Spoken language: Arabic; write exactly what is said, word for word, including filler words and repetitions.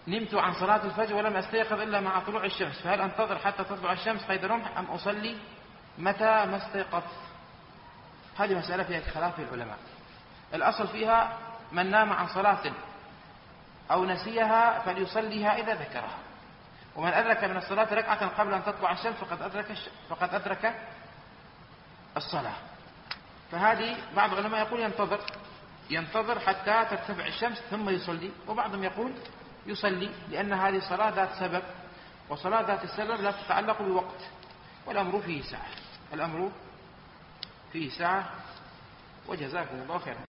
نمت عن صلاة الفجر ولم أستيقظ إلا مع طلوع الشمس، فهل أنتظر حتى تطلع الشمس قيد رمح أم أصلي متى ما استيقظت؟ هذه مسألة فيها خلاف العلماء. الأصل فيها من نام عن صلاة أو نسيها فليصليها إذا ذكرها، ومن أدرك من الصلاة ركعة قبل أن تطلع الشمس فقد أدرك, فقد أدرك الصلاة. فهذه بعض العلماء يقول ينتظر ينتظر حتى ترتفع الشمس ثم يصلي، وبعضهم يقول يصلي، لأن هذه صلاة ذات سبب، وصلاة ذات السبب لا تتعلق بوقت، والأمر فيه ساعة الأمر فيه ساعة وجزاكم الله خيرا.